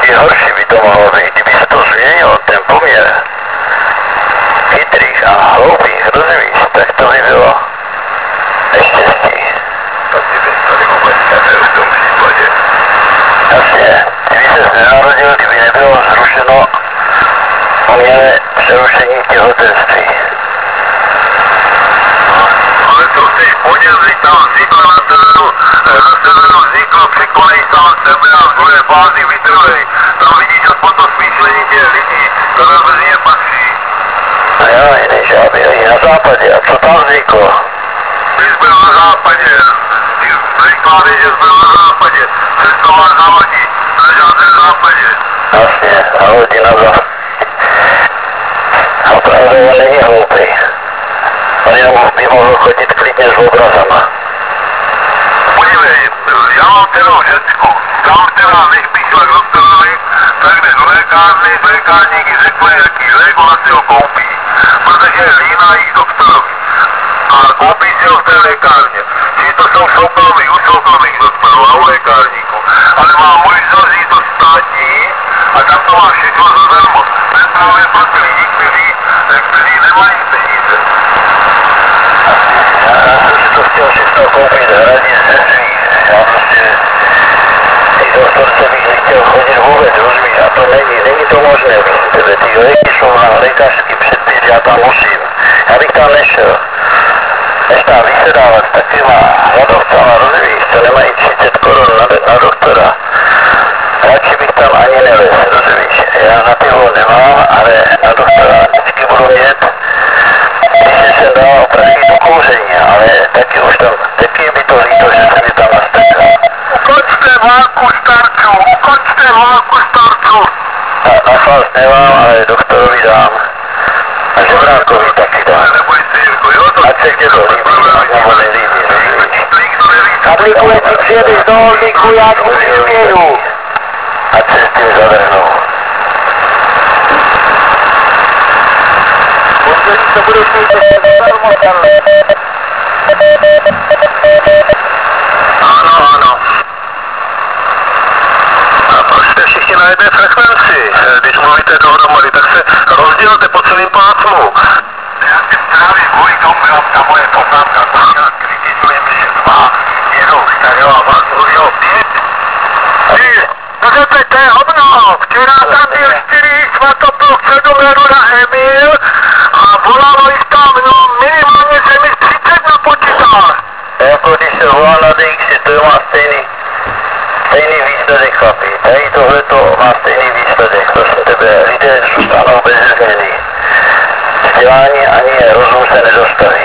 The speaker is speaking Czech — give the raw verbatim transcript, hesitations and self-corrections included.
ještě horší by to mohlo být, kdyby se to změnilo, ten poměr chytrých a hloupých, rozumíš, tak to by bylo neštěstí. Tak ty bys tady vůbec nebyl v tom případě. Jasně, kdyby se nenarodil, kdyby nebylo zrušeno umělé přerušení těhotenství. Ale co chceš podělat, když tam vzniklo na severu, na severu vzniklo, překonej sám sebe a v druhé fázi vytrvej. Tam vidíš aspoň to smýšlení těch lidí, které mezi ně patří. A jo, jiný žáby, i na západě, a co tam vzniklo? Ty jsi byl na západě, ty překlády, že jsi byl na západě, všechno máš na lodi, na žádném západě. Jasně, na lodi na západě. A opravdu on není hloupý. On jenom by mohl chodit klidně s obrazama. Podívej, já mám teda v Řecku, tam teda než bych šla k doktorovi, tak jde do lékárny, lékárníky řekne, jaký lék, ona si ho koupí, protože je líná jít doktorovi. A koupí si ho v té lékárně. Čili to jsou soukromí, u soukromých doktorů a u lékárníků. Ale má možnost jít do státní a tam to má všechno zadarmo. To je právě pro ty lidi, kteří, kteří nemají peníze. Já jsem si to chtěl všechno koupit, hradit ze svých. Já prostě ty doktorce bych nechtěl chodit vůbec, rozumíš? A to není, není to možné, myslím tebe. Ty léky jsou na lékařský předpis, já tam musím. Já bych tam nešel. Než tam vysedávat s takovýma hladovcama, rozumíš, co nemají třicet korun na, na doktora. Radši bych tam ani nevez, rozumíš. Já na pivo nemám, ale na doktora vždycky budu mít. Když jsem se dal opravit do kouření, ale taky už tam, taky by to líto, že se mi tam nastrká. Ukončte válku starců, ukončte válku starců. Na, na fast nemám, ale doktorovi dám. A žebrákovi taky dám. Neboj se, Jirko, jo, to... Ať se tě to líbí, ať nebo nelíbí, rozumíš. Aplikuje ti přijedeš do Holníku, já ti uměju. Ať se s tím zavrhnou. Pondělí se budeš mít ještě zadarmo, Karle. Ano, ano. A proč jste všichni na jedné frekvenci? Když mluvíte dohromady, tak se rozdělte po celém pásmu. Já si právě kvůli tomu byla ta moje poznámka, protože kritizujeme, že dva jedou starého a vás mluvilo pět. Ty, můžete, to je hovno. Včera tam byl čtyři svatopluk sedm ledu na Emil a volalo jich tam, no minimálně se mi třicet napočítal. Jako když se volá na D X, to má stejný, stejný výsledek, chlapi. Tady tohleto má stejný výsledek, prosím tebe, lidé zůstanou bez změny. Vzdělání ani rozum se nedostaví.